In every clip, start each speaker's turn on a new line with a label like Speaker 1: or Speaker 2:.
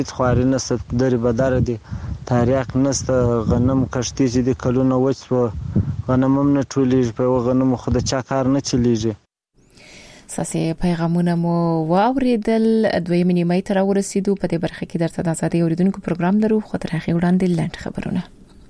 Speaker 1: خواري نسته درې بداره دي تاریخ نسته غنم کښتې چې دي کلونه وچ شوه غنم هم نه ټولېږي په یوه غنمو خو د چا کار نه چلېږي.
Speaker 2: ساسي پیغامونه مو واوریدل دویمې نیمه ته راورسېدو. په دې برخه کې درته د ازادي اوریدونکو پروګرام لرو خو تر هغې وړاندې لنډ خبرونه.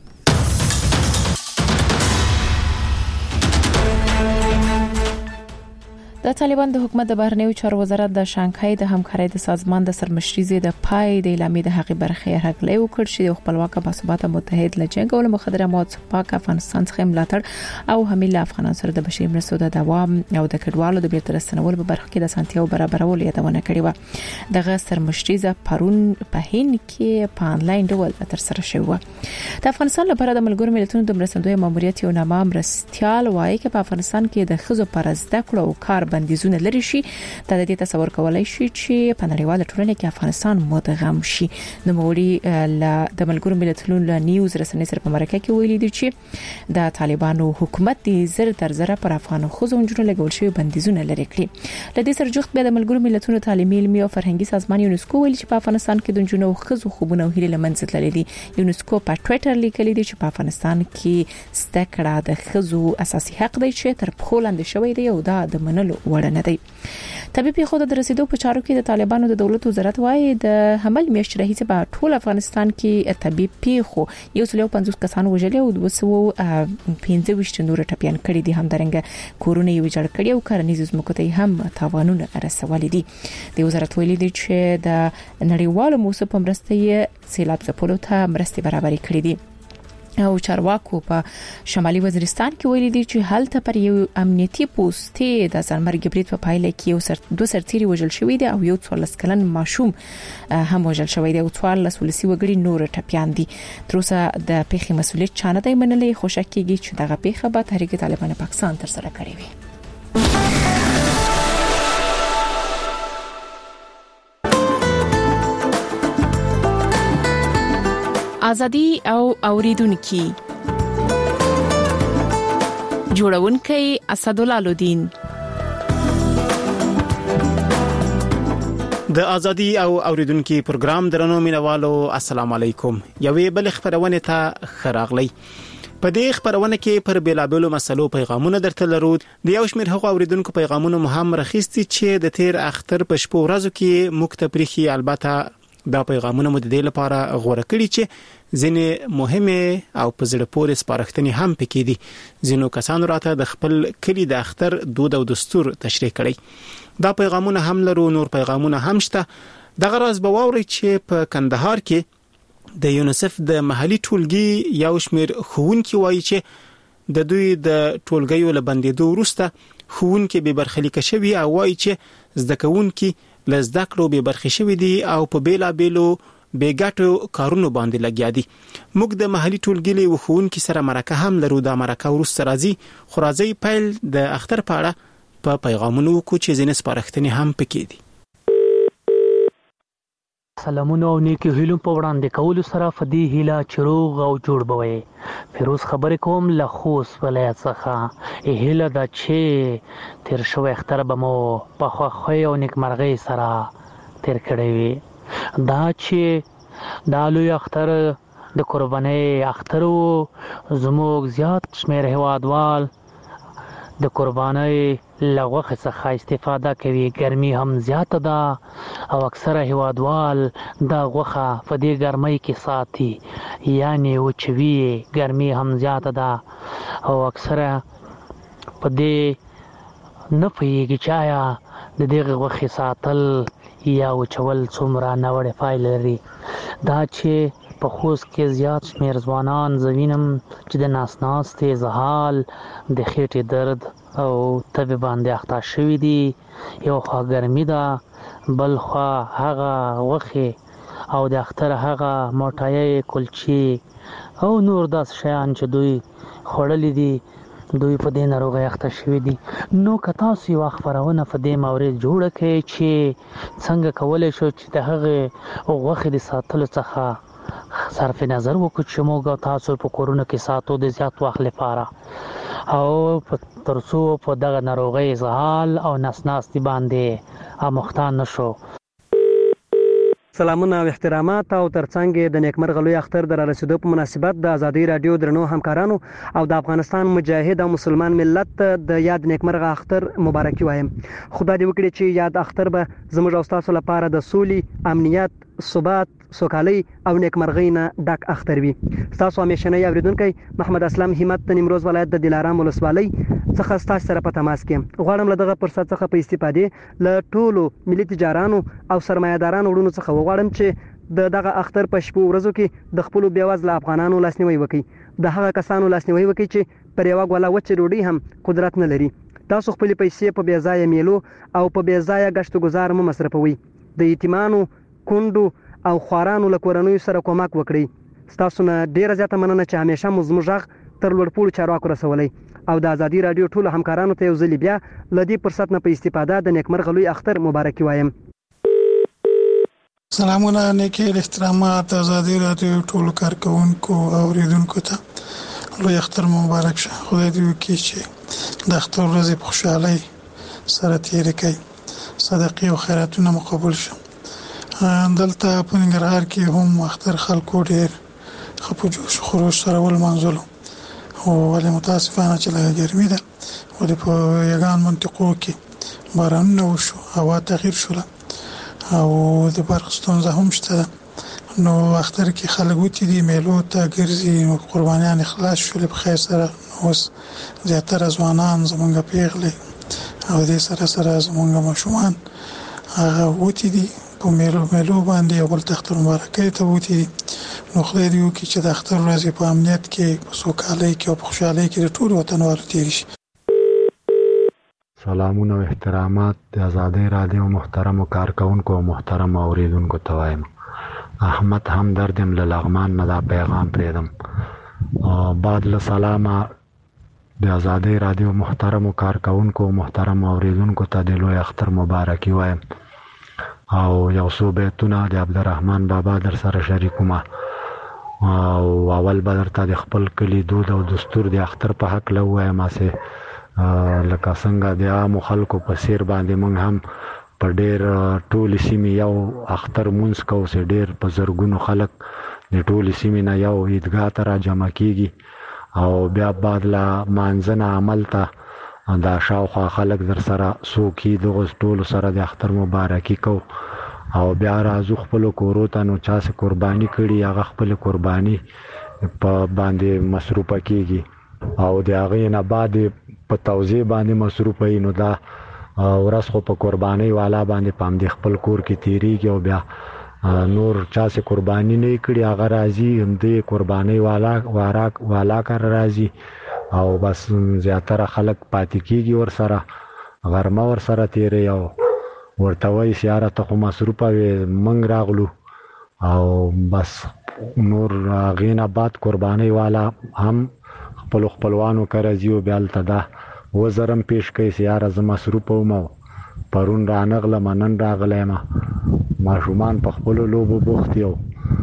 Speaker 2: د طالبان د حکومت د بهرنیو چارو وزارت د شانګهای د همکارۍ د سازمان د سرمشري د پای د اعلامیې د حق برخه هغلې وکړ چې د خپلواک باثباته متحد لجنګ او مخدره مواد پاک افغانستان څخه ملاتړ او حمایت افغانانو سره د بشري مرستو د دوام او د کډوالو د بیرته راستنولو په برخه کې د سانتیاو برابرولو یادونه کړې و. دغه سرمشري پرون په هند کې په انلاین ډول تر سره شوی و. د افغانستان لپاره د ملګرو ملتونو د مرستندوی ماموریت یو نامه مرستيال وایي چې په افغانستان کې د خزو پر زده کړو او کار بندیزونه لري شي د دې تصور کولای شي چې په نړیواله ټولنه کې افغانستان مدغم شي. نو موري د ملګرو ملتونو نیوز رسنۍ سره په مرکه کې ویلي دي چې د طالبانو حکومت د زر تر زره پر افغانو خزو جنونو لګول شوی بندیزونه لري کړی. د دې سره جوخت به د ملګرو ملتونو تعلیمي علمي او فرهنګي سازمان یونسکو ویلي چې په افغانستان کې د جنونو خزو خوبونه او هیله لمنځه تللي دي. یونسکو په ټوئیټر لیکلي دي چې په افغانستان کې زده کړه د خزو اساسي حق دی چې تر پخو لاندې شوی دی او دا د منلو وړ نه دی. طبيبي خود د رسیدو په چارو کې د طالبانو د دولت وزارت وايي د حمل میاشت راهیسه په ټول افغانستان کې طبيبي خو 150 کسان وژل او 215 نور ټپيان کړي دي. همدارنګه کورونه یې ویجاړ کړي او کارنیز زموږ ته هم تاوانونه رسولي دي. د وزارت ویلي دي چې د نړیوالو موسسو په مرسته یې سیلاب ځپلو ته مرستې برابرې کړې دي. او چارواکو په شمالي وزیرستان کې ویلي دي چې هلته پر یو امنیتي پوسټ د ځانمرګ برید په پایله کې دوه سرتیري وژل شوی دي او یو 14 کلن ماشوم هم وژل شوی دی او 14 ولسی وګړي نور ټپيان دي. تر اوسه د پیښې مسؤلیت چانه دی منلې خو شک کېږي چې دغه پیښه به تحریک طالبان پاکستان تر سره کړې وي. ازادي او اوریدونکو جوړونکي اسدالله لودین
Speaker 3: د ازادي او اوریدونکو پروګرام درنو مینوالو السلام علیکم. یوې بل خبرونه ته خراغلی. په دې خبرونه کې پر بیلابلو مسلو پیغامونه درته لرو. د یو شمېر هغو اوریدونکو پیغامونه مهم راخستي چې د تیر اختر په شپو ورځو کې مکتبريخي البته دا پیغامونه مو د دې لپاره غوړه کړی چې ځینې مهمه او په زړه پورې سپارښتنې هم پکې دي. ځینو کسانو راته د خپل کلی د اختر دود او دستور تشریح کړي. دا پیغامونه هم لرو، نور پیغامونه هم شته. دغه راز به واوري چې په کندهار کې د یونیسف د محلي ټولګي یو شمېر ښوونکي وایي چې د دوی د ټولګیو له بندیدو وروسته ښوونکي به برخلیک شوي او وایي چې زده کوونکي له زده کړو به برخې شوي دي او په بیلابېلو بیګټو کارونو باندې لګیا دي. موږ د محلي ټولګي له ښوونکي سره مرکه هم لرو. دا مرکه وروسته راځي خو راځي پیل د اختر په اړه په پیغامونو کو چې ځینې سپارښتنې هم پکې دي.
Speaker 4: سلامونه او نیکی هیلو په وړاندې کولو سره فدی هیله چروغ او جوړ بوي. فیروز خبرې کوم له خوست ولایت څخه. هیله دا چې تیر شو اختر به مو په خوښۍ او نیکمرغۍ سره تیر کړی وي. دا چې دا لوی اختر د قربانۍ اختر وو. زموږ زیات شمیر هوادوال د قربانۍ لغوخه څخه استفاده کوي. ګرمي هم زیاته ده او اکثره هوادوال دا غوخه په دې ګرمۍ کې ساتي، یعنی وچوي. ګرمي هم زیاته ده او اکثره په دې نه پوهیږي چې آیا د دې غوښې ساتل یا وچول څومره ناوړه پایلې لري. دا چې په خوست کې زیات شمیر ځوانان زوینم چې د ناسناستې زهال د خېټې درد او تبه باندې اخته شوي دي. یو خوا ګرمي ده، بل خوا هغه غوښې او د اختر هغه موټایي کلچې او نور داس شیان چې دوی خوړلي دي، دوی په دې ناروغۍ اخته شوي دي. نو که تاسو یو خبرونه په دې مورید جوړه کړئ چې څنګه کولی شو چې د هغې غوښې د ساتلو څخه صرف نظر وکړو چې موږ تاسو په کورونو کې ساتو د زیات وخت لپاره او ترڅو په دغه ناروغۍ زهال او نسناستي باندې اموخته نشو.
Speaker 5: سلامونه او احترامات او ترڅنګ د نیکمرغه لوی اختر د رسیدو په مناسبت د ازادي رادیو درنو همکارانو او د افغانستان مجاهد او مسلمان ملت د یاد نیکمرغه اختر مبارکي وایم. خدای دې وکړي چې یاد اختر به زموږ او تاسو لپاره د سولې، امنیت، ثبات، سوکالي او نیکمرغۍ نه ډک اختر وي. تاسو همیشنی اوریدونکي محمد اسلام همت د نیمروز ولایت د دلارام ولسوالۍ څخه تاسو سره په تماس کې غواړم له دغه فرصت څخه په استفادې له ټولو ملي تجارانو او سرمایه‌دارانو وړونو څخه وغواړم چې دغه اختر په شپو ورځو کې د خپل بیوزله افغانانو لاسنیوي وکړي. د هغه کسانو لاسنیوي وکړي چې پر یو غولا وچه ډوډۍ هم قدرت نه لري. تاسو خپل پیسې په بې ځایه میلو او په بې ځایه غشت گزار مو مصرفوي. د یتیمانو، کونډو او خوارانو له کورنیو سره کومک وکړئ. تاسو نه ډیره زیاته مننه چې همیشه مو زموږ غږ تر لوړپوړو چارواکو رسولای او د ازادي رادیو ټولو همکارانو ته یو ځل بیا له دې فرصت نه په استفاده د نیکمرغه لوی اختر مبارکي وایم.
Speaker 6: سلامونه نیکی احترامات ازادي رادیو ټولو کارکونکو او اوریدونکو ته لوی اختر مبارک شه. خدای دې وکړي چې د اختر ورځې په خوشحالۍ سره تیر کړي، صدقې او خیراتونه مقبول شه. دلته په ننګرهار کې هم اختر خلکو ډېر خپو جوش خروج سره ول منځلو او ولې متاسفانه چې لږه ګرمي ده ولې په یګان منطقو کې بارانونه وشو، هوا تغییر شوله او د برق ستونزه هم شته. نو اختر کې خلک وتی دي میلو ته ګرځي او قربانیان خلاص شول په خیر سره. اوس زیاتره ځوانان زمونږ پیغلې او دې سره زمونږ ماشومان هغه وتی دي په میلو باندې او ول تختر مبارکي ته وتی دي. نو خدای دې وکړي چې د اختر ورځې په امنیت کې، په سوکالۍ کې او په خوشحالۍ کې د ټولو وطنوالو تیر شي.
Speaker 7: سلامونه او احترامات د ازادي رادیو محترم کارکونکو او محترم اوریدونکو ته وایم. احمد همدردم له لغمان نه دا پیغام پرېدم. بعد له سلامه د ازادي رادیو محترم کارکونکو او محترم اوریدونکو ته د لوی اختر مبارکي وایم او یو څو بیتونه د عبدالرحمن بابا در سره شریکوم او اول به درته د خپل کلي دود او دستور د اختر په حق له ووایم. لکه څنګه د عامو خلکو په څیر باندې موږ هم په ډېر ټولې سیمې یو اختر مونځ کوو چې ډېر په زرګونو خلک د ټولې سیمې نه یو عیدګاه ته راجمع کېږي او بیا بعد له مانځه نه عمل ته دا شاوخوا خلک در سره څوک دغو ټولو سره د اختر مبارکي کوو او بیا راځو خپلو کورو ته. نو چا چې قرباني کړي هغه خپل قرباني په باندې مصروفه کېږي او د هغې نه بعد په توزیع باندې مصروفه وي. نو دا ورځ خو په قربانۍ والا باندې په همدې خپل کور کې تېرېږي او بیا نور چا چې قرباني نه کړي هغه راځي همدې قربانۍ والا کار راځي او بس زیاتره خلک پاتې کېږي ورسره، غرمه ورسره تېروي او ورته وایي چې یاره ته خو مصروفه وې موږ راغلو او بس نور هغې نه بعد قربانۍ والا هم خپلو خپلوانو کره ځي او بیا هلته دا وزر هم پیش کوي چې یاره زه مصروفه وم او پرون رانغلم نن راغلی یم. ماشومان په خپلو لوبو بوخت دي او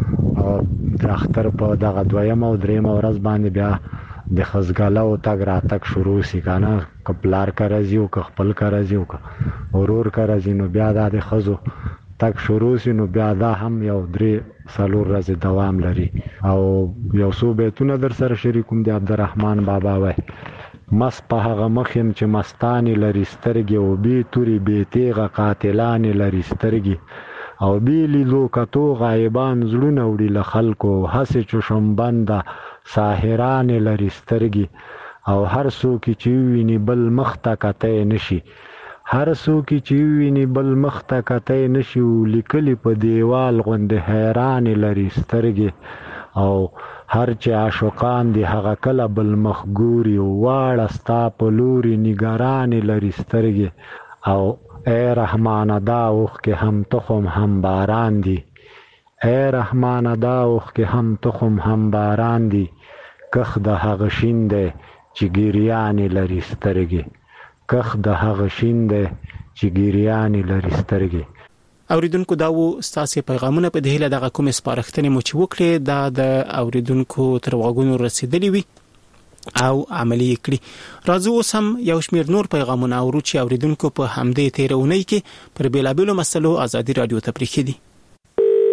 Speaker 7: د اختر په دغه دویمه او درېیمه ورځ باندې بیا د خزګله او تګ راتګ شروع شي که نه، که پلار کره ځي او که خپل کره ځي او که ورور کره ځي نو بیا دا د ښځو تګ شروع شي. نو بیا دا هم یو 3-4 ورځې دوام لري او یو څو بیتونه در سره شریکوم. د عبدالرحمن بابا وای مست په هغه مخ یم چې مستانې لري سترګې او بې تورې بې تیغه قاتلانې لري سترګې او بې لیدو کتو غایبان زړونه وړي له خلکو هسې چې شمبنده ساحرانې لري سترګې او هر څوک چې وویني بل مخ ته کتی نشي، هر څوک چې وویني بل مخ ته کتی نشي لیکلي په دیوال غوندې حیرانې لري سترګې او هر چې عاشقان دي هغه کله بل مخ ګوري واړه ستا په لوري نګرانې لري سترګې او ای رحمانه دا اوښکې هم تخم هم باران دي، ای رحمانه دا اوښکې هم تخم هم باران دي، کخ د هغه شین دی چې ګریانې لري سترګې، کخ د هغه شین دی چې ګریانې لري سترګې.
Speaker 3: اوریدونکو دا و ستاسو پیغامونه په دهله دغه کوم سپارښتنې مو چې وکړي دا د اوریدونکو تر وګونو رسیدلی وي او عملی کړی. راځو اوس هم یو شمیر نور پیغامونه اورو چې اوریدونکو په همدې تیرونی کې پر بیلابیلو مسلو ازادي رادیو ته پریښي دي.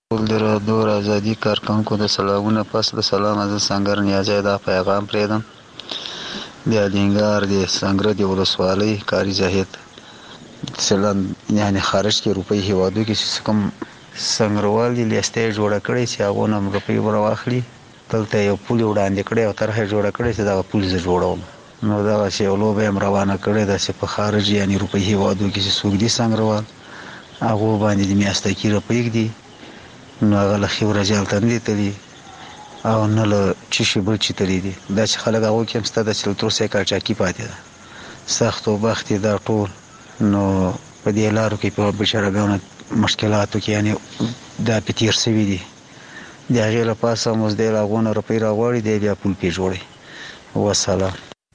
Speaker 8: د رادیو ازادي کارکونکو د سلامونه پس له سلام از سنگر نیازی دا پیغام پریدم د الینګار د سنگر د ولسوالۍ کاری زاهد سلام یعنی خارج کې روپۍ هیوادو کې کوم سنگروال دی لیسته جوړه کړې چې هغه نم روپۍ ورواخلي دلته یو پول وړاندې کړی او طرحه جوړه کړې چې دا پول زه جوړوم نو دا چې لوبه هم روانه کړې ده چې په خارج یعنی روپۍ هیوادو کې سوق دي سنگروال هغه باندې د میاشتې کې روپۍ دي نو هغه له خبره جالته نه دي تللی او نه له چشي بل چي تللی دي دا چې خلک هغه کې هم ستاسو چې تر څه کارچاکي پاتې ده سخت او بختي دا ټول نو په دې لارو کې په بشرګانو مشکلاتو کې یعنی دا پتیر سوي دي د هغه له پاسه موږ د لاغونه روپۍ راغوري دی بیا پول پی جوړي والسلام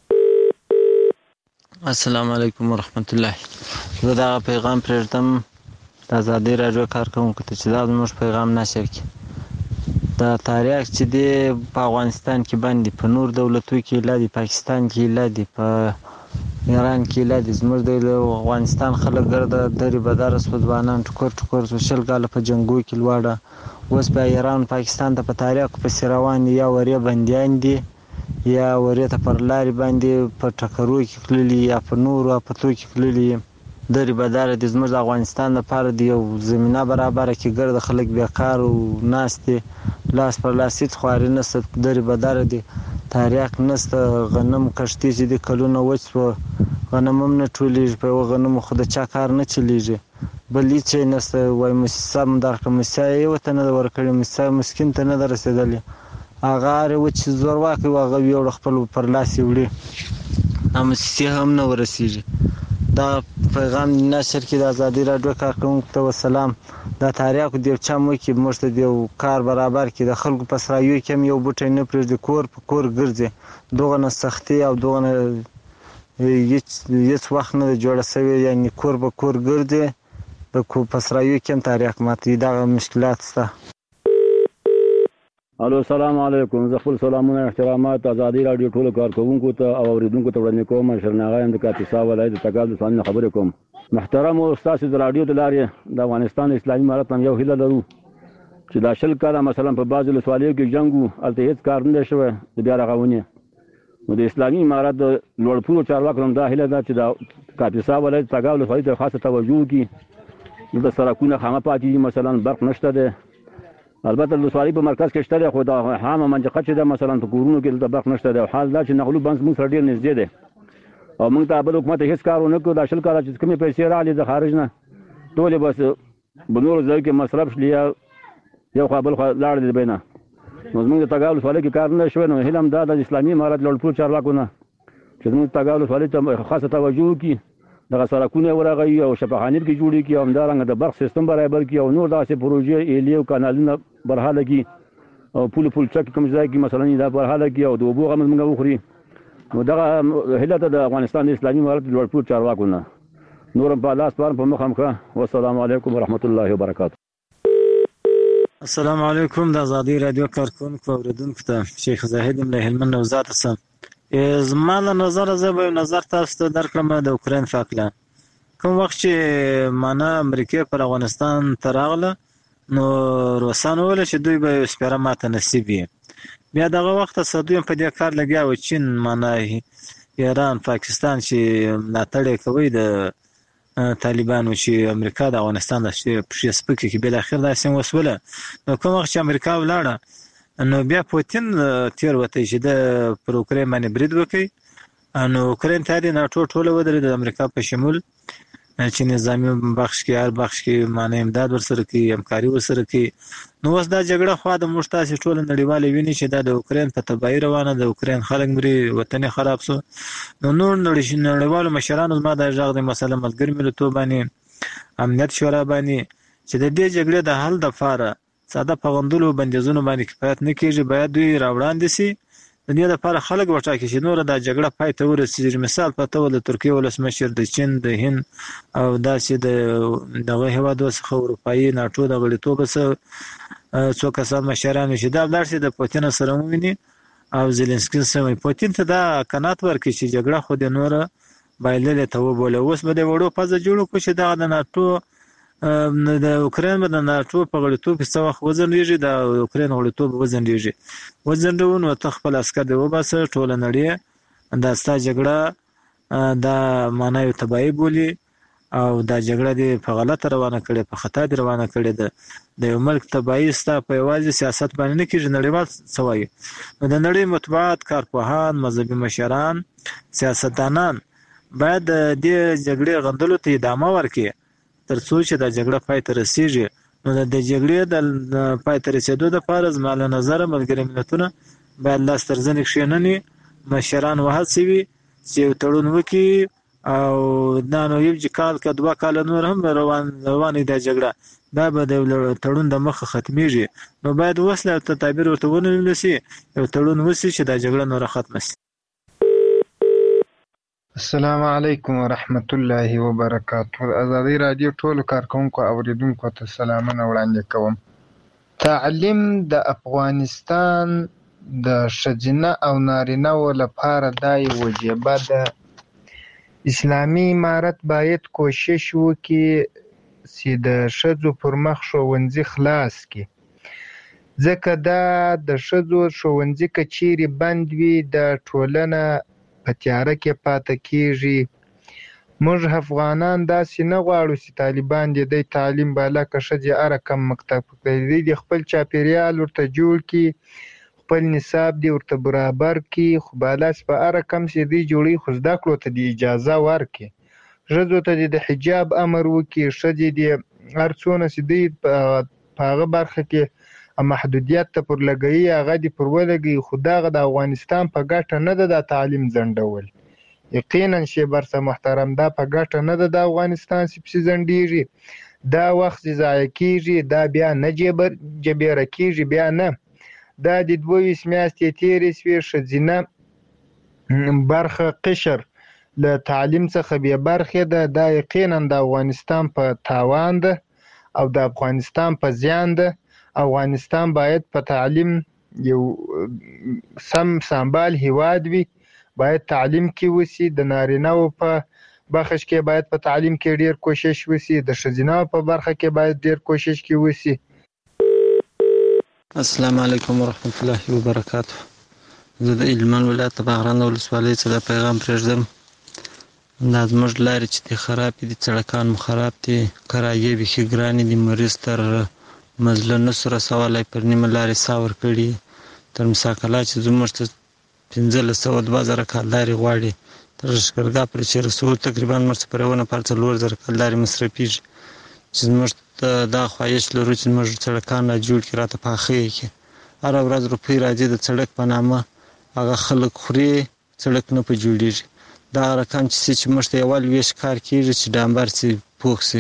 Speaker 1: السلام علیکم ورحمت الله زه دا پیغام پرېږدم د ازادي راډیو کارکونکو ته چې دا زموږ پیغام نشر کړي د تاریخ چې دی په افغانستان کې باندې په نور دولتو کې لا دی پاکستان کې لا دی په ایران کې لا دی زموږ د افغانستان خلک ګرده درې بدار سودوانان ټکر شل کاله په جنگو کې لوړه اوس په ایران پاکستان ته په تاریخ په روان یا وری بندیان دي یا وری ته پر لارې باندې په ټکرو کې کړلي یا په نور او په تو کې کړلي درې بدار د زموږ د افغانستان لپاره دی یو زمينه برابر کې ګرد خلک بیکار او ناشته لاس پر لاس هیڅ خواري نشته درې بدار دی تاریخ نشته غنم کشتي چې د کلونو وڅو غنم هم نه ټولېږي په غنم خو د چا کار نه چلیږي بلې چې نشته وای مسم درکه مسای وته نه ورکړي مسای مسکین ته نه رسیدلې اغه و چې زور واکي واغه یو خپل پر لاس وړي هم سي هم نه ورسیږي دا پیغام نشر کې د ازادي راډیو کارکونکو ته وسلام دا تاریخ د چا مو کې مرشد دی کار برابر کې د خلکو په سرایو کې یو بوټي نه پرې کور په کور ګرځي دوغه نه سختي او دوغه هیڅ وخت نه جوړه سوی یعنی کور په کور ګرځي د کو په سرایو کې تاریخ ماته دا مشکلات سته
Speaker 9: الو السلام علیکم زه خپل سلامونه احترامات ازادي راډیو ټولو کارکونکو ته او اوریدونکو ته وړاندې کوم شرناغه د کاپیسا ولایت تګال د څنګه خبرې کوم محترم استاد د رادیو د لارې د افغانستان اسلامي امارت هم یو هیله لرو چې دا شل کاله مثلا په بعض ولسوالیو کې جنگو الته هیڅ کار نه شوی د بیا رغونې نو د اسلامي امارت د لوړپوړو چارواکو هم دا هیله ده چې د کاپیسا ولایت تګال ولایت ته خاصه توجه وکړي د سرکونو خامه پاتې مثلا برق نشته ده البته د سوالي په مرکز کې شته خو دا هامه منځقه چې د مثلا په کورونو کې د برق نشته ده حال دا چې نغلو بنس موږ سره ډیر نږدې ده او موږ ته بل حکومت هیڅ کار ونه کړ د شل کال چې کومې پیسې راغلي د خارج نه ټول بس بنور ځای کې مصرف شلی یو خپل لاړ دي بینه نو موږ ته تګاول سوالي کې کار نه شوی نو هلم دا د اسلامي امارت لوړپوړ چارواکو نه چې موږ تګاول سوالي ته خاصه توجه وکړي دغه سرکونه ورغی او شفاخانې کې جوړي کی او همدارنګه د برق سیستم برابر کی او نور داسې پروژې ایلی او کانالونه برحاله کی او پول چک کوم ځای کې مثلا دا برحاله کی او د اوبو غمز موږ وخوري نو دغه هلته د افغانستان اسلامي امارت لوړپوړ چارواکو نه نورم په لاس په مخم ښه والسلام علیکم ورحمت الله وبرکاته
Speaker 1: السلام علیکم د ازادي رادیو کارکونکو اوریدونکو ته شیخ زاهد له هلمند نوزاد سم زما له نظر زه به نظر تاسو ته درکړم د اوکراین فاکله کوم وخت چې معنا امریکا پر افغانستان تراغله نو روسانو ول چې دوی به سپاره ماته نصیب بیا دغه وخت صدوی په دې کار لګیا و چین معنا ایران پاکستان چې ملاتړ کوي د طالبانو چې امریکا د افغانستان د فیسبوک کې بل اخر داسې وسوله نو کوم وخت چې امریکا ولاړه نو بیا پوتین تیر وته چې د پر اوکراین باندې برید وکړي نو اوکراین ته د ناتو ټوله ودرې د امریکا په شمول چې نظامی بخش کې هر بخش کې معنی امداد ورسره کوي همکاري ورسره کوي نو اوس دا جګړه خو د مشتاسي ټول نړیوال ویني چې د اوکراین په تبعی روانه د اوکراین خلک مري وطن خراب سو نو نړیوال مشرانو ما د ژغ د مسله ملګری ملتونه باندې امنیت شورا باندې چې د دې جګړې د حل لپاره ساده پغندلو بندیزونو باندې کفایت نه کیږي باید دوی راوړاندې سي د دې لپاره خلک ورټاکي چې نور د جګړه پای ته ورسیږي مثال په توګه د ترکیه ولسمشر د چین د هند او داسې دغه هیوادو څخه اروپאי ناتو د غړیتوب سره څو کسان مشران چې دا بلارسي د پوتین سره ومني او زيلنسکي سره پوتین ته دا قناعت ورکړي چې جګړه خو د نور بایلل ته وبوله اوس به د وړو پزه جوړو کو چې دا د ناتو د اوکرين د ناتو په غړیتوب څه وخت وزنډیږي د اوکرين غړیتوب وزنډیږي وزنډون او تخپل عسكر دی وباسه ټول نړۍ دا ستا جګړه دا معنی تبعی بولی او دا جګړه دی په غلطه روانه کړي په خطا دی روانه کړي د یو ملک تبعی ستا په یوازې سیاست باندې نه کېږي نړیوال سوایي نو د نړۍ مطبوعات کارپوهان مذهبي مشران سیاستدانان باید د جګړې غندلو ته ادامه ورکړي تر څو چې دا جګړه پای ته رسیږي نو د جګړې د پای ته رسیدو لپاره زما له نظره ملګري ملتونه باید لاس تر زنې کښېنني مشران وهڅوي چې یو تړون وکړي او دا نو یو کال که 2 کال نور هم روانه دا جګړه دا به د تړون د مخه ختميږي نو باید وسله ته تعبیر ورته ونیول شي یو تړون وسی چې دا جګړه نور ختمه شي.
Speaker 10: السلام علیکم ورحمت الله وبرکاته. ازادي رادیو ټول کارکونکو اوریدونکو ته سلامونه وړاندې کوم. تعلیم د افغانستان د ښځینه او نارینه و لپاره دا یو وجیبه ده. اسلامي امارت باید کوشش وکړي چې د ښځو پر مخ ښوونځي خلاص کړي ځکه دا د ښځو ښوونځي که چیرې بند وي د ټولنه په تیاره کې پاتې کېږي. موږ افغانان داسې نه غواړو چې طالبان دې د تعلیم بالا که ښځې هره کم مکتب کوي د خپل چاپیریال ورته جوړ کړي خپل نصاب دی ورته برابر کړي خو بالاس په هره کم چې دی جوړي خو زده کړو ته د اجازه ورکړي ښځو ته د حجاب امر وکړي ښځې دې هر څونه چې دی په هغه برخه کې محدودیت ته پر لګوي هغه دې پر ولګوي خو دغه د افغانستان په ګټه نه ده د تعلیم ځنډول یقینا شی برسه محترم دا په ګټه نه ده د افغانستان چې ځنډیږي دا وخت ضایع کیږي دا بیا نه جبیره کیږي بیا نه دا د 22 میاشتې تیرې شوې ښځینه برخه قشر له تعلیم څخه بې برخې ده دا یقینا د افغانستان په تاوان ده او د افغانستان په زیان ده. افغانستان باید په تعلیم یو سمبال هیواد وي باید تعلیم کې وسی د نارینه‌و په برخه کې باید په تعلیم کې ډیر کوشش وسی د ښځینه په برخه کې باید ډیر کوشش کې وسی.
Speaker 11: السلام علیکم ورحمت الله وبرکاته. زه د هلمند ولایت باغران ولسوالۍ څخه پیغام پرېږدم. دا زموږ لارې چې دي خراب دي سړکان مو خراب دي کرایې بیخي ګرانې دي مریض تر مزله نسو رسولی پر نیمه لارې سا ورکړي تر مساکلا چې زموږ ته 1500-2000 کال لارې غواړي تر لښکرګاه پورې چې رسول تقریبا موږ ته پر یوه نفر 4000 کال لارې مصرفېږي چې زموږ ته دا خواهش لرو چې زموږ سړکان را جوړ کړي راته پاخه یې کړي هره ورځ روپۍ راځي د سړک په نامه هغه خلک خوري سړک نه په جوړېږي دا رقم چې موږ ته یوال ویش کار کېږي چې ډامبر چې پوخ شي.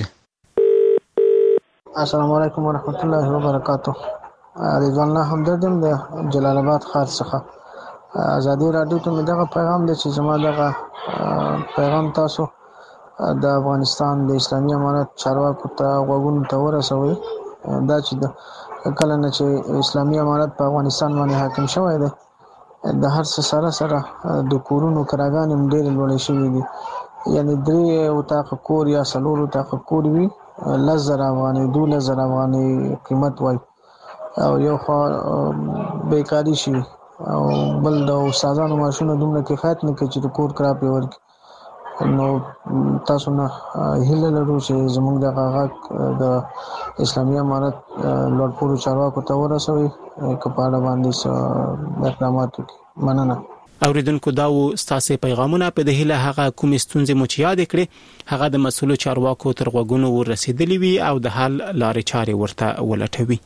Speaker 12: السلام علیکم ورحمت الله وبرکاته. رضوان الله همدردم د جلال آباد ښار څخه. ازادي رادیو ته مې دغه پیغام دی چې زما دغه پیغام تاسو د افغانستان د اسلامي امارت چارواکو ته غوږونو ته ورسوئ دا چې کله نه چې اسلامي امارت په افغانستان باندې حاکم شوی دی د هر څه سره د کورونو کراګانې ډېرې لوړې شوي دي یعنې 3 اتاقه کور یا 4 اتاقه کور وي 10,000 افغانۍ 12,000 افغانۍ قیمت وای او یو خوا بیکاري شي او بل د استادانو معاشونه دومره کفایت نه کوي چې د کور کرا پې ورکړي نو تاسو نه هیله لرو چې زموږ دغه غږ د اسلامي امارت لوړپوړو چارواکو ته ورسوي که په اړه باندې اقدامات وکړي. مننه.
Speaker 3: اوریدونکو دا و ستاسو پیغامونه په د هله هغه کوم ستونزې مو چې یاد کړې هغه د مسؤلو چارواکو تر غوږونو ورسېدلې وي او د حل لارې چارې ورته ولټوي.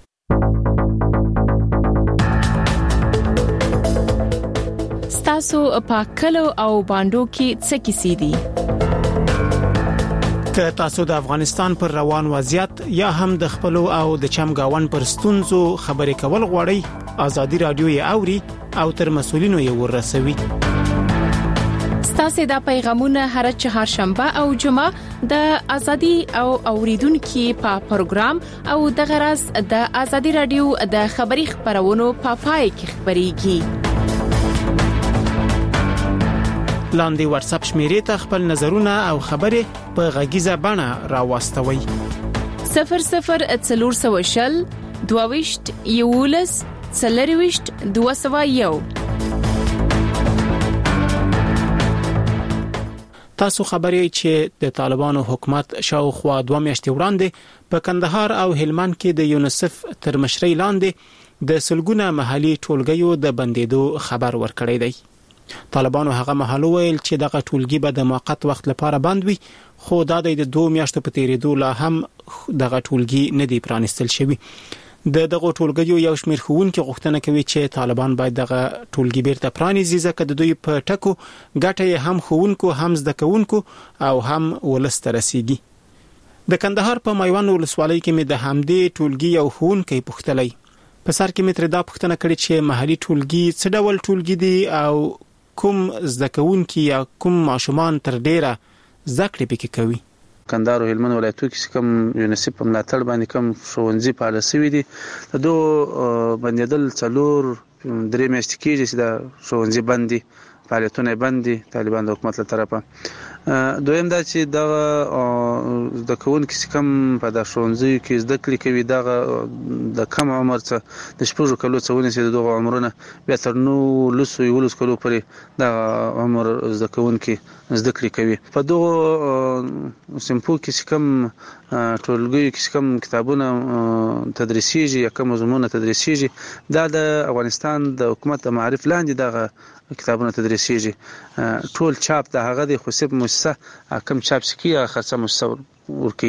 Speaker 3: تاسو په کلو او باندو کې څه کیسې دي؟ که تاسو د افغانستان پر روان وضعیت یا هم د خپل او د چمګاون پر ستونزو خبرې کول غواړئ ازادي رادیو یې اوري او تر مسؤلینو یې ورسوي. ستاسو د پیغامونه هر چهارشنبه او جمعه د ازادي او اوریدونکو په پروګرام او د غرض د ازادي رادیو د خبري خبرونو په پای کې خبريږي. لاندې واتس اپ شمیرې ته خپل نظرونه او خبرې په غږیزه بڼه راوستوي
Speaker 2: 00 22 11 40 201.
Speaker 3: تاسو خبرې چې د طالبانو حکومت شاوخوا 2 میاشتې وړاندې په کندهار او هلمند کې د یونیسف تر مشرۍ لاندې د سلګونه محلي ټولګیو د بندیدو خبر ورکړی دی. طالبانو هغه مهال ویل چې دغه ټولګي به د موقت وخت لپاره بند وي، خو دا د 2 میاشتو په تیریدو لا هم دغه ټولګي نه دی پرانستل شوی. دغه ټولګیو یو شمېر ښوونکي غوښتنه کوي چې طالبان باید دغه ټولګي بیرته پرانیزي، ځکه د دوی په ټکو ګټه هم ښوونکو، هم زده کوونکو او هم ولس ته رسیږي. د کندهار په میوند ولسوالۍ کې مې د همدې ټولګي یو ښوونکی پوښتلی. په سر کې مې ترې دا پوښتنه کړې چې محلي ټولګي څه ډول ټولګي دي او کوم زده کوونکي یا کوم ماشومان تر ډیره زده کړې پکې کوي.
Speaker 13: کندهار او هلمند ولایتو کې کوم یونیسف په ملاتړ باندې کوم ښوونځي فعال شوي دي، د دوه بندیدل 3 میاشتې کېږي چې دا ښوونځي بند دي، فعالیتونه بند دي طالبان د حکومت له طرفه. دویم دا چې دا د کوونکو چې کوم په د ښوونځي کې زده کړې کوي د کم عمر څخه د 6 کلو څخه ونیسي دغه عمرونه بیا تر 19 کلو پورې د عمر زده کوونکي زده کړې کوي. په دغه سمپو کې کوم ټولګي کې کوم کتابونه تدریسيږي یا کوم مضمون تدریسيږي دا د افغانستان د حکومت د معرف لاندې دغه کتابونه تدریسيږي. ټول چاپ د هغه د خصوصي مؤسسه کم چاپ سکی یا خرڅه مؤسسه ورکی،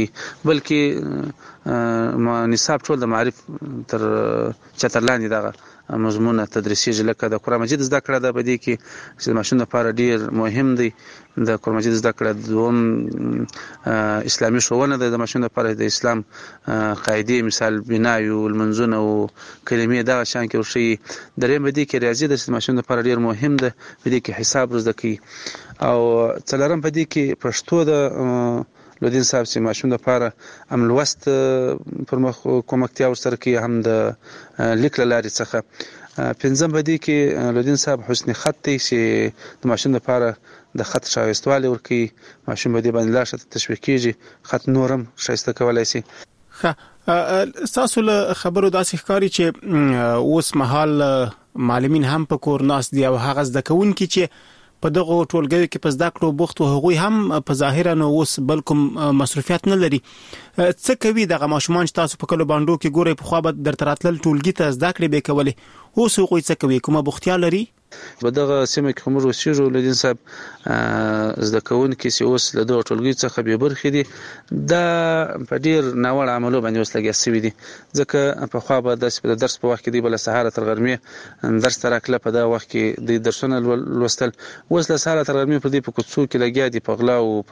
Speaker 13: بلکې نصاب ټول د معرف تر چترلاندې دغه مضمون تدریسيږي. لکه د قرآن مجید زده کړه د بدی کې چې ماشوم لپاره ډیر مهم دی. د قرآن مجید زده کړه دوم اسلامي ښوونه د ماشوم لپاره د اسلام قاعده مثال بنای او المنزون او کلمې دا شان کې ورشي. دریم بدی کې ریاضي د ماشوم لپاره ډیر مهم ده، بدی کې حساب زده کوي. او څلورم بدی کې پښتو د لودین صاحب چې ماشوم لپاره هم لوست پر مخ کومکتیا ورسره کوي، هم د لیک لاري څخه. پنځم بدی کې لودین صاحب حسن خط دی چې د ماشوم لپاره د خط شایستوالي ورکي، ماشوم بدی باندې لا شته تشویق کیږي خط نورم شایسته کولای شي.
Speaker 3: تاسو له خبرو داسې ښکاري چې اوس مهال معلمین هم په کور ناس دي او هغه زده کوونکي چې په دغه ټولګیو کې په زده کړو بوخت او هغوی هم په ظاهرا نو اوس بل کوم مصرفیات نه لري. څه کوي دغه ماشومان چې تاسو په کلو باندې کې ګورئ په خو به در تراتل ټولګي ته زده کړې به کولې، اوس هغوی څه کوي؟ کومه بوختیا لري؟
Speaker 13: په دغه سیمه کې موږ اوسېږو لودین صاحب زده کوونکي چې اوس له دغه ټولګي څخه به برخې دي دا په ډیر ناوړه عملو باندې اوس لګیا شوي دي، ځکه په خو به د درس په وخت کې دی بل سهار تر غرمې درس تراکله په دا وخت کې د درسونه لوستل، اوس له سهار تر غرمې په دې په کوڅو کې لګیا دي، په غلا او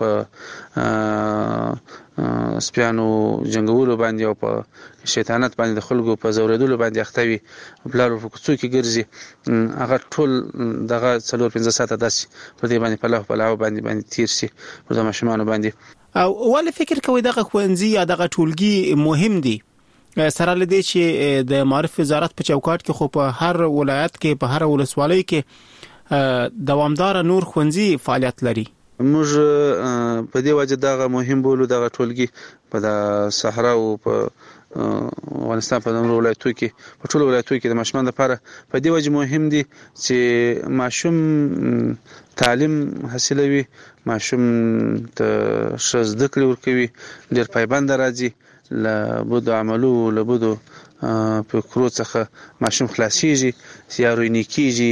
Speaker 13: په سپیانو جنگولو باندې او په شیطانت باندې د خلکو په زوریدلو باندې اختوي، بلارو په کوڅو کې ګرځي. هغه ټول دغه 4-5 ساعته داسې په دې باندې په لهو باندې تیر شي په د ماشومان باندې.
Speaker 3: او ولې فکر کوي دغه ښوونځي یا دغه ټولګي مهم دي سره لدې چې د معرف وزارت په چوکاټ کې خو په هر ولایت کې په هر ولسوالۍ کې دوامدار نور ښوونځي فعالیت لري؟
Speaker 13: موږ په دې وجه دغه مهم بولو دغه ټولګي په د صحرا او په افغانستان په نورو ولایتو کې په ټولو ولایتو کې د ماشومان لپاره په دې وجه مهم دي چې ماشوم تعلیم حاصلوي، ماشوم ته ښه زده کړې ورکوي، ډېر پایبند راځي، له بدو عملو له بدو فکرو څخه ماشوم خلاصيږي یا روینې کېږي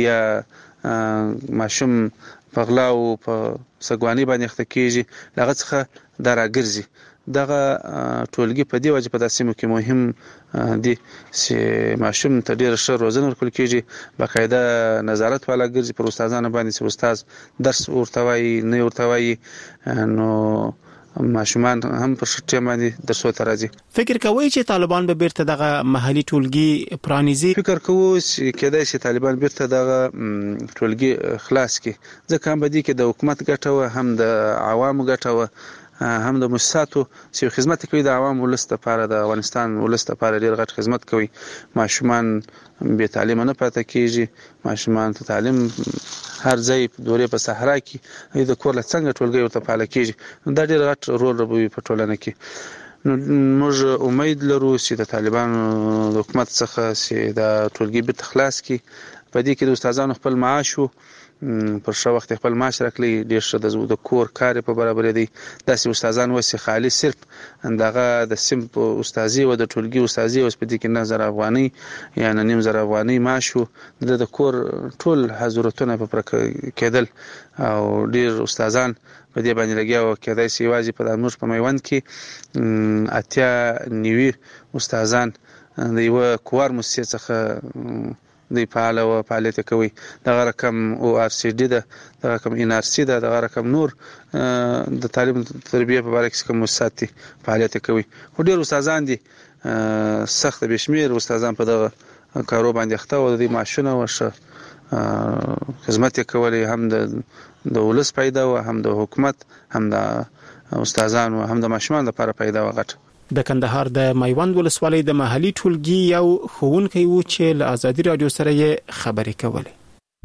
Speaker 13: یا ماشوم په غلا او په سګواني باندې اخته کېږي، لغه څخه دا راګرځي. دغه ټولګي په دې وجه په داسې کې مهم دي چې ماشوم ته ډېر ښه روزنه ورکول کېږي، باقاعده نظارت والا ګرځي پر استادانو باندې چې استاد درس ورته وایي نه ورته وایي، نو ماشومان هم پر شټه باندې درسو ته راځي.
Speaker 3: فکر کوي چې طالبان به بیرته دغه محلي ټولګي پرانیزي؟
Speaker 13: فکر کوو چې کېدای شي طالبان بیرته دغه ټولګي خلاص کړي، ځکه هم بدی کې د حکومت ګټه هم د عوامو ګټه هم د مؤسساتو چې خدمت کوي د عوام ولست لپاره د افغانستان ولست لپاره ډیر غټ خدمت کوي. ماشومان به تعلیم نه پاتې کیږي، ماشومان ته تعلیم هر ځای په دورې په صحرا کې د کور له څنګه ټولګي ورته فعال کیږي، دا ډیر غټ رول لري په ټولنه کې. نو موږ امید لرو چې د طالبانو د حکومت څخه چې دا ټولګي به تخلاص کی په دې کې د استادانو خپل معاش پر شو وخت خپل معاش راکړي ډیر شه د کور کار په برابر دي داسې استادان وسه خالي صرف اندغه د سیم استادي او د ټولګي استادي اوس په دې کې 9000 افغاني یا 9000 افغاني معاشو د کور ټول حضورتونه په پر کېدل او ډیر استادان په دې باندې لګیا او کېدای شي واجب په موږ په میوند کې اتیا نیوي استادان د یو کوار مؤسسه څخه د فعالیت کوي دغه رقم او ار سی ډي ده دغه رقم ان ار سی ده دغه رقم نور د تعلیم تربیه په اړه کې کوم مؤسساتي فعالیت کوي خو ډیر استادان دي سخت بشمیر استادان په دغه کارو باندې اخته او د ماشونه وشه خدمت کوي هم د ولس پیدا او هم د حکومت هم د استادان او هم د ماشومان لپاره پیدا وغټ
Speaker 3: د کندهار د میوند ولسوالۍ د محلي ټولګي یو ښوونکی و چې له ازادي رادیو سره یې خبرې کولې.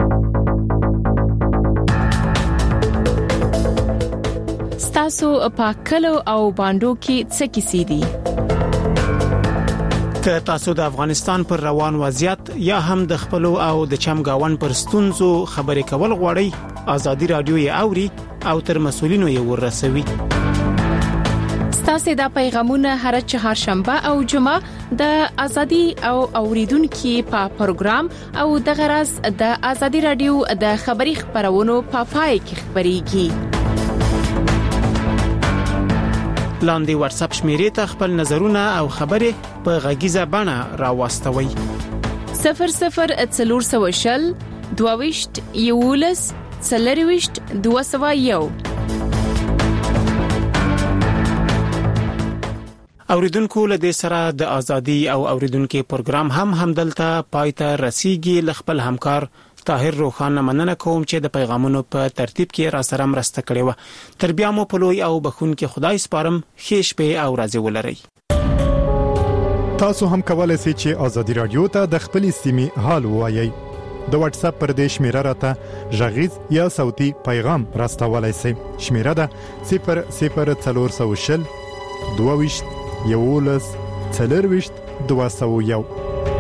Speaker 2: ستاسو په کلو او باندو کې څه کیسې دي؟
Speaker 3: که تاسو د افغانستان پر روان وضعیت یا هم د خپل او د چمګاون پر ستونزو خبرې کول غواړئ ازادي رادیو یې اوري او تر مسولینو یې ورسوي.
Speaker 2: تاسو د پیغامونه هر چهارشنبه او جمعه د ازادي او اوریدونکو په پروګرام او د غرض د ازادي رادیو د خبري خبرونو په پای کې خبريږي.
Speaker 3: لاندې واتس اپ شمیرې ته خپل نظرونه او خبرې په غږیزه بڼه راوستوي.
Speaker 2: 0040 22 یولس 40 201
Speaker 3: اوریدونکو له دې سره د ازادي او اوریدونکو پروګرام هم همدلته پایته رسیدي لخپل همکار طاهر روخان مننه کوم چې د پیغامونو په ترتیب کې را سره مرسته کړې و. تر بیا مو په لوی او بخون کې خدای سپارم. خیش په او راځي ولري.
Speaker 14: تاسو هم کولای شئ چې ازادي رادیو ته د خپل سیمې حال وایي. د واتس اپ پر دې شمیره راته غږیز یا صوتي پیغام راستولای شئ. شمیره ده 0040 22 یولس 40 201